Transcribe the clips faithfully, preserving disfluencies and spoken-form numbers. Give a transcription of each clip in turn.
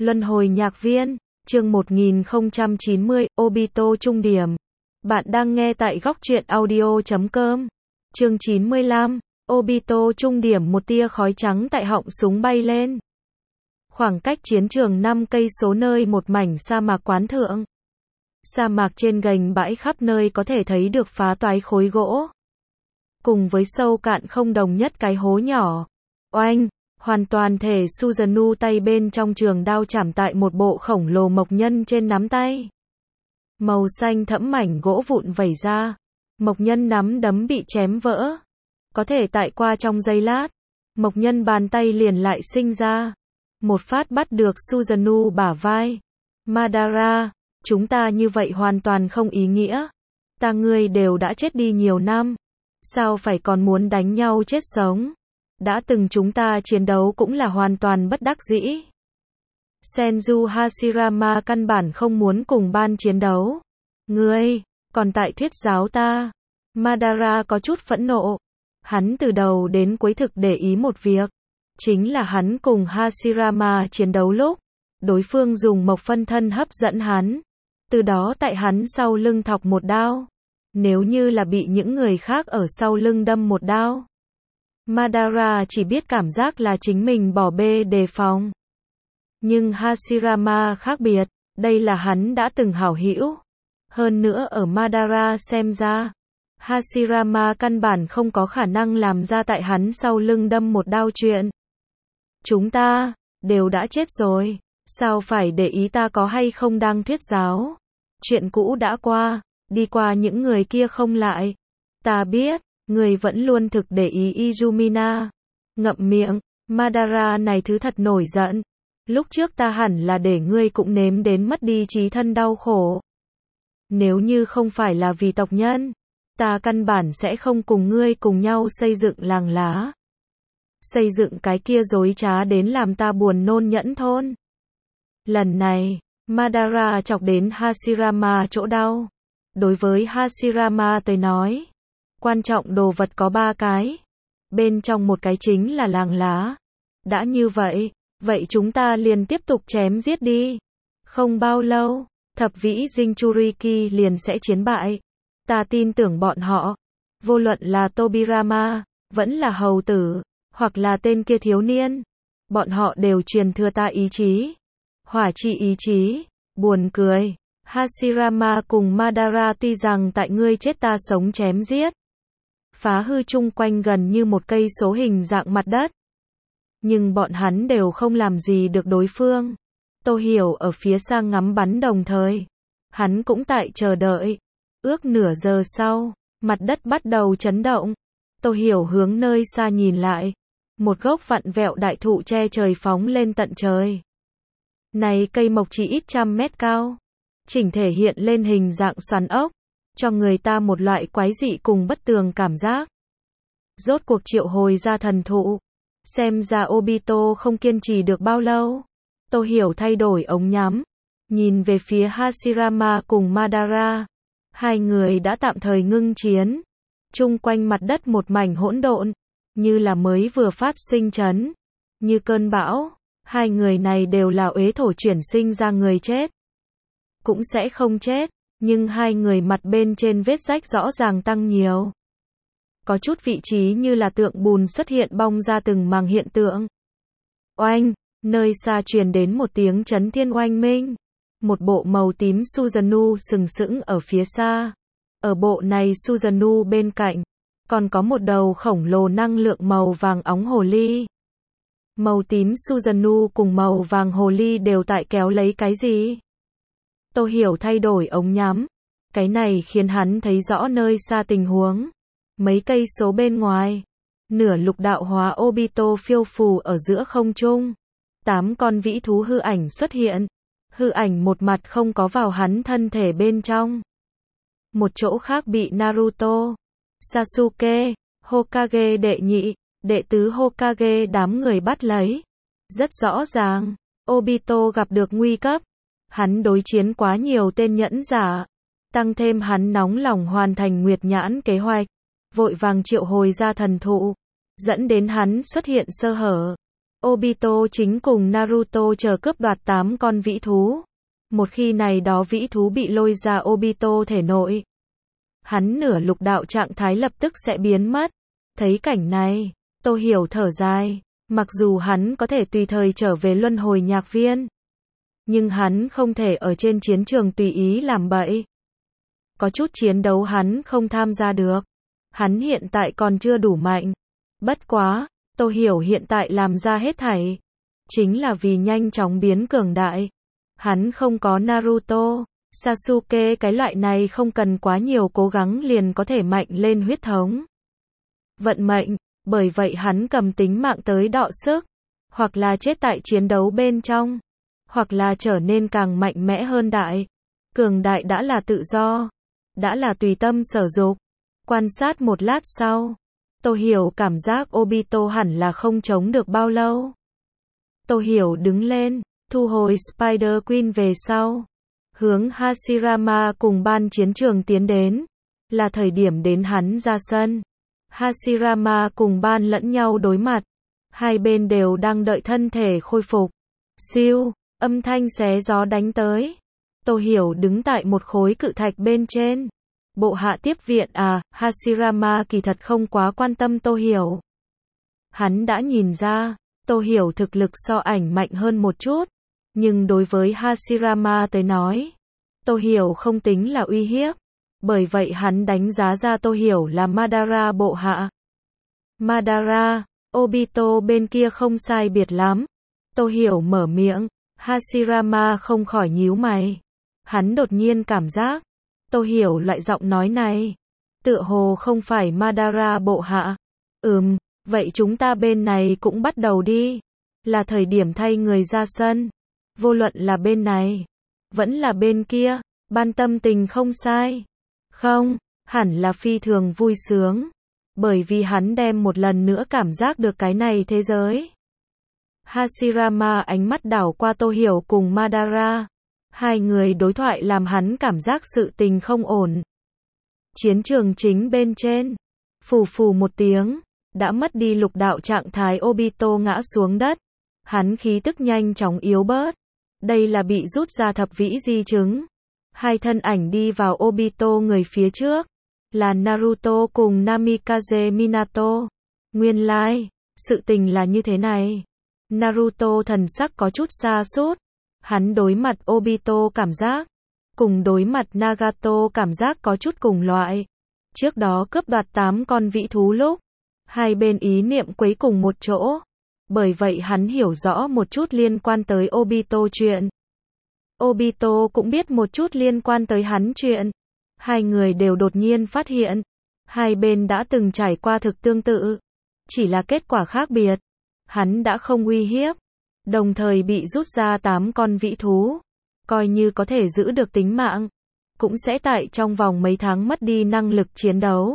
Luân hồi nhạc viên, chương một nghìn không trăm chín mươi, Obito trung điểm. Bạn đang nghe tại góc truyện audio chấm com. Chương chín mươi lăm, Obito trung điểm, một tia khói trắng tại họng súng bay lên. Khoảng cách chiến trường năm cây số, nơi một mảnh sa mạc quán thượng. Sa mạc trên gành bãi khắp nơi có thể thấy được phá toái khối gỗ. Cùng với sâu cạn không đồng nhất cái hố nhỏ. Oanh! Hoàn toàn thể Susanoo tay bên trong trường đao chạm tại một bộ khổng lồ mộc nhân trên nắm tay. Màu xanh thẫm mảnh gỗ vụn vẩy ra. Mộc nhân nắm đấm bị chém vỡ. Có thể tại qua trong giây lát. Mộc nhân bàn tay liền lại sinh ra. Một phát bắt được Susanoo bả vai. Madara, chúng ta như vậy hoàn toàn không ý nghĩa. Ta ngươi đều đã chết đi nhiều năm. Sao phải còn muốn đánh nhau chết sống? Đã từng chúng ta chiến đấu cũng là hoàn toàn bất đắc dĩ. Senju Hashirama căn bản không muốn cùng ban chiến đấu. Ngươi, còn tại thuyết giáo ta. Madara có chút phẫn nộ. Hắn từ đầu đến cuối thực để ý một việc. Chính là hắn cùng Hashirama chiến đấu lúc. Đối phương dùng mộc phân thân hấp dẫn hắn. Từ đó tại hắn sau lưng thọc một đao. Nếu như là bị những người khác ở sau lưng đâm một đao. Madara chỉ biết cảm giác là chính mình bỏ bê đề phòng. Nhưng Hashirama khác biệt, đây là hắn đã từng hảo hữu. Hơn nữa ở Madara xem ra, Hashirama căn bản không có khả năng làm ra tại hắn sau lưng đâm một đao chuyện. Chúng ta, đều đã chết rồi, sao phải để ý ta có hay không đang thuyết giáo. Chuyện cũ đã qua, đi qua những người kia không lại. Ta biết. Người vẫn luôn thực để ý Izumina. Ngậm miệng, Madara này thứ thật nổi giận. Lúc trước ta hẳn là để ngươi cũng nếm đến mất đi trí thân đau khổ. Nếu như không phải là vì tộc nhân, ta căn bản sẽ không cùng ngươi cùng nhau xây dựng làng lá. Xây dựng cái kia dối trá đến làm ta buồn nôn nhẫn thôn. Lần này, Madara chọc đến Hashirama chỗ đau. Đối với Hashirama tới nói, quan trọng đồ vật có ba cái. Bên trong một cái chính là làng lá. Đã như vậy, vậy chúng ta liền tiếp tục chém giết đi. Không bao lâu, thập vĩ Jinchuriki liền sẽ chiến bại. Ta tin tưởng bọn họ. Vô luận là Tobirama, vẫn là hầu tử, hoặc là tên kia thiếu niên. Bọn họ đều truyền thừa ta ý chí. Hỏa chi ý chí. Buồn cười. Hashirama cùng Madara tuy rằng tại ngươi chết ta sống chém giết. Phá hư chung quanh gần như một cây số hình dạng mặt đất. Nhưng bọn hắn đều không làm gì được đối phương. Tô Hiểu ở phía xa ngắm bắn đồng thời. Hắn cũng tại chờ đợi. Ước nửa giờ sau, mặt đất bắt đầu chấn động. Tô Hiểu hướng nơi xa nhìn lại. Một gốc vặn vẹo đại thụ che trời phóng lên tận trời. Này cây mộc chỉ ít trăm mét cao. Chỉnh thể hiện lên hình dạng xoắn ốc. Cho người ta một loại quái dị cùng bất tường cảm giác. Rốt cuộc triệu hồi ra thần thụ. Xem ra Obito không kiên trì được bao lâu. Tô Hiểu thay đổi ống nhắm. Nhìn về phía Hashirama cùng Madara. Hai người đã tạm thời ngưng chiến. Chung quanh mặt đất một mảnh hỗn độn. Như là mới vừa phát sinh chấn. Như cơn bão. Hai người này đều là uế thổ chuyển sinh ra người chết. Cũng sẽ không chết. Nhưng hai người mặt bên trên vết rách rõ ràng tăng nhiều. Có chút vị trí như là tượng bùn xuất hiện bong ra từng màng hiện tượng. Oanh, nơi xa truyền đến một tiếng chấn thiên oanh minh. Một bộ màu tím Susanoo sừng sững ở phía xa. Ở bộ này Susanoo bên cạnh, còn có một đầu khổng lồ năng lượng màu vàng óng hồ ly. Màu tím Susanoo cùng màu vàng hồ ly đều tại kéo lấy cái gì? Tô Hiểu thay đổi ống nhắm. Cái này khiến hắn thấy rõ nơi xa tình huống. Mấy cây số bên ngoài. Nửa lục đạo hóa Obito phiêu phù ở giữa không trung. Tám con vĩ thú hư ảnh xuất hiện. Hư ảnh một mặt không có vào hắn thân thể bên trong. Một chỗ khác bị Naruto, Sasuke, Hokage đệ nhị, đệ tứ Hokage đám người bắt lấy. Rất rõ ràng, Obito gặp được nguy cấp. Hắn đối chiến quá nhiều tên nhẫn giả. Tăng thêm hắn nóng lòng hoàn thành Nguyệt Nhãn kế hoạch. Vội vàng triệu hồi ra thần thụ. Dẫn đến hắn xuất hiện sơ hở. Obito chính cùng Naruto chờ cướp đoạt tám con vĩ thú. Một khi này đó vĩ thú bị lôi ra Obito thể nội, hắn nửa lục đạo trạng thái lập tức sẽ biến mất. Thấy cảnh này, Tô Hiểu thở dài, mặc dù hắn có thể tùy thời trở về luân hồi nhạc viên, nhưng hắn không thể ở trên chiến trường tùy ý làm bậy. Có chút chiến đấu hắn không tham gia được. Hắn hiện tại còn chưa đủ mạnh. Bất quá, Tô Hiểu hiện tại làm ra hết thảy, chính là vì nhanh chóng biến cường đại. Hắn không có Naruto, Sasuke cái loại này không cần quá nhiều cố gắng liền có thể mạnh lên huyết thống. Vận mệnh, bởi vậy hắn cầm tính mạng tới đọ sức, hoặc là chết tại chiến đấu bên trong, hoặc là trở nên càng mạnh mẽ hơn đại. Cường đại đã là tự do, đã là tùy tâm sở dục. Quan sát một lát sau, Tô Hiểu cảm giác Obito hẳn là không chống được bao lâu. Tô Hiểu đứng lên, thu hồi Spider Queen về sau, hướng Hashirama cùng ban chiến trường tiến đến. Là thời điểm đến hắn ra sân. Hashirama cùng ban lẫn nhau đối mặt. Hai bên đều đang đợi thân thể khôi phục. Siêu, âm thanh xé gió đánh tới. Tô Hiểu đứng tại một khối cự thạch bên trên. Bộ hạ tiếp viện à, Hashirama kỳ thật không quá quan tâm Tô Hiểu. Hắn đã nhìn ra, Tô Hiểu thực lực so ảnh mạnh hơn một chút. Nhưng đối với Hashirama tới nói, Tô Hiểu không tính là uy hiếp. Bởi vậy hắn đánh giá ra Tô Hiểu là Madara bộ hạ. Madara, Obito bên kia không sai biệt lắm. Tô Hiểu mở miệng, Hashirama không khỏi nhíu mày. Hắn đột nhiên cảm giác, Tô Hiểu loại giọng nói này, tựa hồ không phải Madara bộ hạ. Ừm, vậy chúng ta bên này cũng bắt đầu đi. Là thời điểm thay người ra sân. Vô luận là bên này, vẫn là bên kia, ban tâm tình không sai. Không, hẳn là phi thường vui sướng. Bởi vì hắn đem một lần nữa cảm giác được cái này thế giới. Hashirama ánh mắt đảo qua Tô Hiểu cùng Madara. Hai người đối thoại làm hắn cảm giác sự tình không ổn. Chiến trường chính bên trên, phù phù một tiếng, đã mất đi lục đạo trạng thái Obito ngã xuống đất. Hắn khí tức nhanh chóng yếu bớt. Đây là bị rút ra thập vĩ di chứng. Hai thân ảnh đi vào Obito người phía trước, là Naruto cùng Namikaze Minato. Nguyên lai, like, sự tình là như thế này. Naruto thần sắc có chút sa sút. Hắn đối mặt Obito cảm giác, cùng đối mặt Nagato cảm giác có chút cùng loại. Trước đó cướp đoạt tám con vĩ thú lúc, hai bên ý niệm quấy cùng một chỗ. Bởi vậy hắn hiểu rõ một chút liên quan tới Obito chuyện. Obito cũng biết một chút liên quan tới hắn chuyện. Hai người đều đột nhiên phát hiện, hai bên đã từng trải qua thực tương tự, chỉ là kết quả khác biệt. Hắn đã không uy hiếp, đồng thời bị rút ra tám con vĩ thú, coi như có thể giữ được tính mạng, cũng sẽ tại trong vòng mấy tháng mất đi năng lực chiến đấu.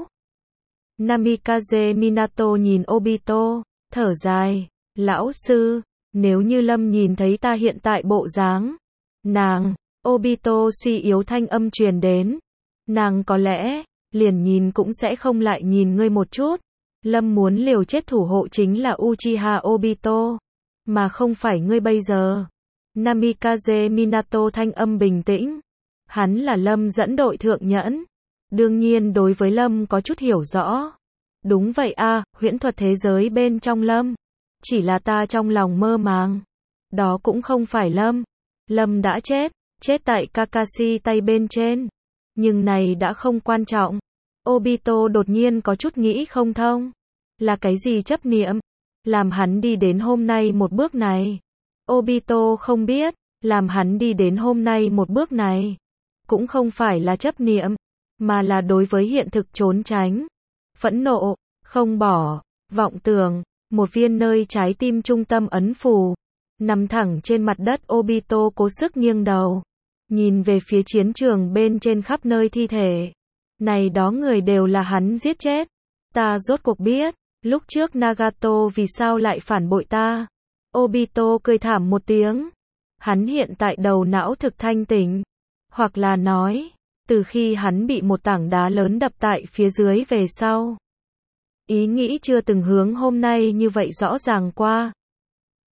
Namikaze Minato nhìn Obito, thở dài, lão sư, nếu như Lâm nhìn thấy ta hiện tại bộ dáng, nàng, Obito suy yếu thanh âm truyền đến, nàng có lẽ, liền nhìn cũng sẽ không lại nhìn ngươi một chút. Lâm muốn liều chết thủ hộ chính là Uchiha Obito, mà không phải ngươi bây giờ. Namikaze Minato thanh âm bình tĩnh. Hắn là Lâm dẫn đội thượng nhẫn. Đương nhiên đối với Lâm có chút hiểu rõ. Đúng vậy a, à, huyễn thuật thế giới bên trong Lâm. Chỉ là ta trong lòng mơ màng. Đó cũng không phải Lâm. Lâm đã chết, chết tại Kakashi tay bên trên. Nhưng này đã không quan trọng. Obito đột nhiên có chút nghĩ không thông. Là cái gì chấp niệm? Làm hắn đi đến hôm nay một bước này. Obito không biết, làm hắn đi đến hôm nay một bước này. Cũng không phải là chấp niệm, mà là đối với hiện thực trốn tránh. Phẫn nộ, không bỏ, vọng tưởng, một viên nơi trái tim trung tâm ấn phù. Nằm thẳng trên mặt đất Obito cố sức nghiêng đầu. Nhìn về phía chiến trường bên trên khắp nơi thi thể. Này đó người đều là hắn giết chết. Ta rốt cuộc biết, lúc trước Nagato vì sao lại phản bội ta. Obito cười thảm một tiếng. Hắn hiện tại đầu não thực thanh tỉnh. Hoặc là nói, từ khi hắn bị một tảng đá lớn đập tại phía dưới về sau. Ý nghĩ chưa từng hướng hôm nay như vậy rõ ràng qua.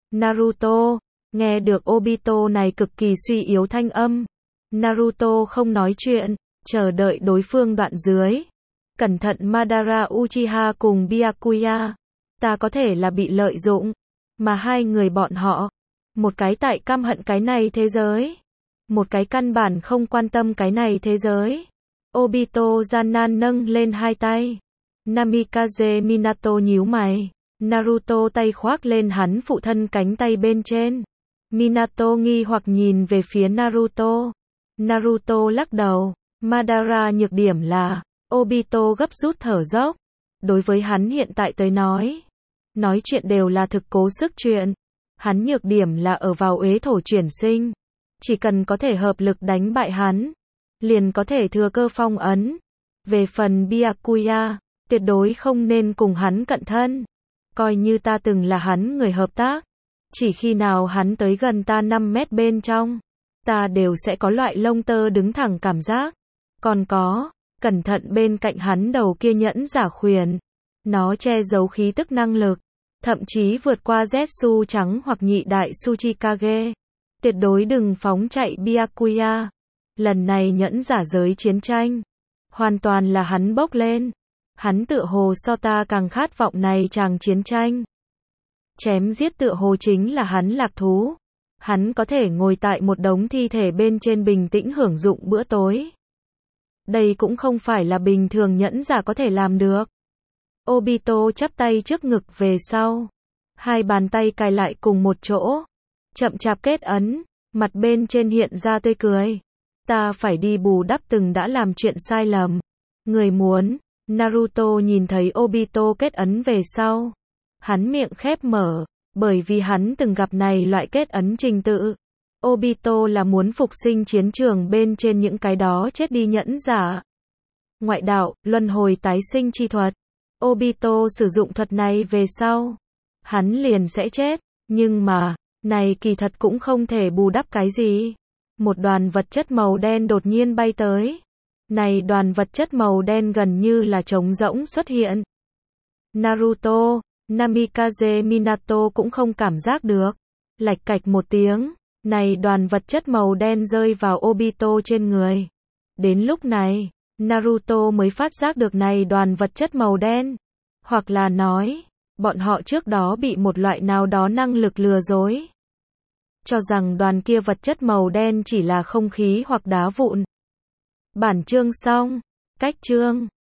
Naruto. Nghe được Obito này cực kỳ suy yếu thanh âm. Naruto không nói chuyện, chờ đợi đối phương đoạn dưới. Cẩn thận Madara Uchiha cùng Byakuya. Ta có thể là bị lợi dụng. Mà hai người bọn họ. Một cái tại căm hận cái này thế giới. Một cái căn bản không quan tâm cái này thế giới. Obito gian nan nâng lên hai tay. Namikaze Minato nhíu mày. Naruto tay khoác lên hắn phụ thân cánh tay bên trên. Minato nghi hoặc nhìn về phía Naruto. Naruto lắc đầu. Madara nhược điểm là, Obito gấp rút thở dốc. Đối với hắn hiện tại tới nói, nói chuyện đều là thực cố sức chuyện. Hắn nhược điểm là ở vào uế thổ chuyển sinh. Chỉ cần có thể hợp lực đánh bại hắn, liền có thể thừa cơ phong ấn. Về phần Byakuya, tuyệt đối không nên cùng hắn cận thân. Coi như ta từng là hắn người hợp tác. Chỉ khi nào hắn tới gần ta năm mét bên trong, ta đều sẽ có loại lông tơ đứng thẳng cảm giác. Còn có, cẩn thận bên cạnh hắn đầu kia nhẫn giả khuyển. Nó che giấu khí tức năng lực, thậm chí vượt qua Zetsu trắng hoặc nhị đại Tsuchikage. Tuyệt đối đừng phóng chạy Byakuya. Lần này nhẫn giả giới chiến tranh, hoàn toàn là hắn bốc lên. Hắn tựa hồ so ta càng khát vọng này chàng chiến tranh. Chém giết tựa hồ chính là hắn lạc thú. Hắn có thể ngồi tại một đống thi thể bên trên bình tĩnh hưởng dụng bữa tối. Đây cũng không phải là bình thường nhẫn giả có thể làm được. Obito chắp tay trước ngực về sau. Hai bàn tay cài lại cùng một chỗ. Chậm chạp kết ấn, mặt bên trên hiện ra tươi cười. Ta phải đi bù đắp từng đã làm chuyện sai lầm. Người muốn. Naruto nhìn thấy Obito kết ấn về sau. Hắn miệng khép mở, bởi vì hắn từng gặp này loại kết ấn trình tự. Obito là muốn phục sinh chiến trường bên trên những cái đó chết đi nhẫn giả. Ngoại đạo, luân hồi tái sinh chi thuật. Obito sử dụng thuật này về sau, hắn liền sẽ chết, nhưng mà, này kỳ thật cũng không thể bù đắp cái gì. Một đoàn vật chất màu đen đột nhiên bay tới. Này đoàn vật chất màu đen gần như là trống rỗng xuất hiện. Naruto, Namikaze Minato cũng không cảm giác được. Lạch cạch một tiếng, này đoàn vật chất màu đen rơi vào Obito trên người. Đến lúc này, Naruto mới phát giác được này đoàn vật chất màu đen. Hoặc là nói, bọn họ trước đó bị một loại nào đó năng lực lừa dối. Cho rằng đoàn kia vật chất màu đen chỉ là không khí hoặc đá vụn. Bản chương xong. Cách chương